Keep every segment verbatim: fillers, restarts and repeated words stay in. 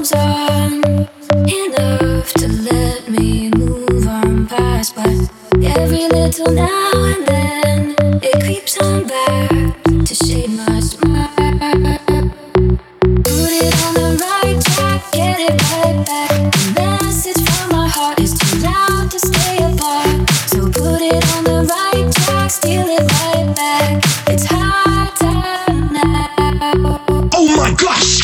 goes on enough to let me move on past, but every little now and then it creeps on back to shade my smile. Put it on the right track, get it right back. The message from my heart is too loud to stay apart. So put it on the right track, steal it right back. It's high time now. Oh my gosh!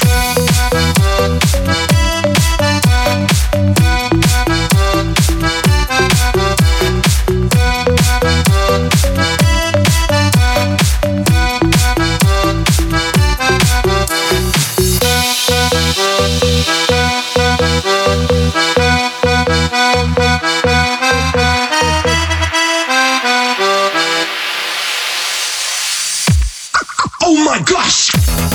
Oh my gosh!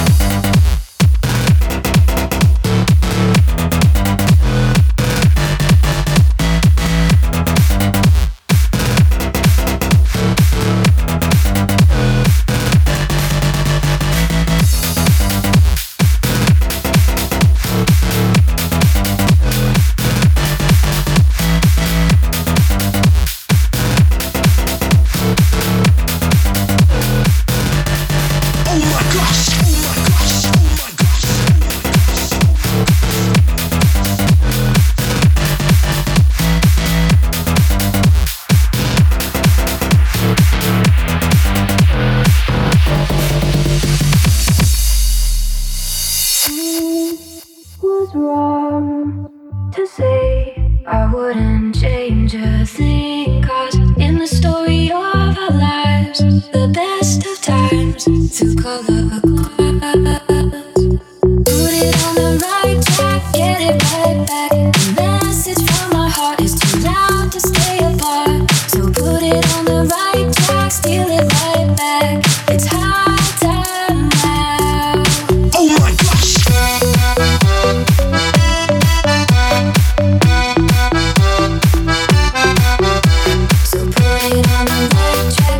Was wrong to say I wouldn't change a thing, 'cause in the story of our lives, the best of times through color glass. Put it on the right track, get it right back. The message from my heart is too loud to stay apart. So put it on the right track, steal it right back. It's high time now. Oh my gosh! So put it on the right track.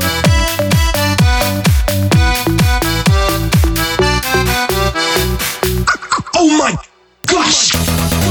Oh my gosh!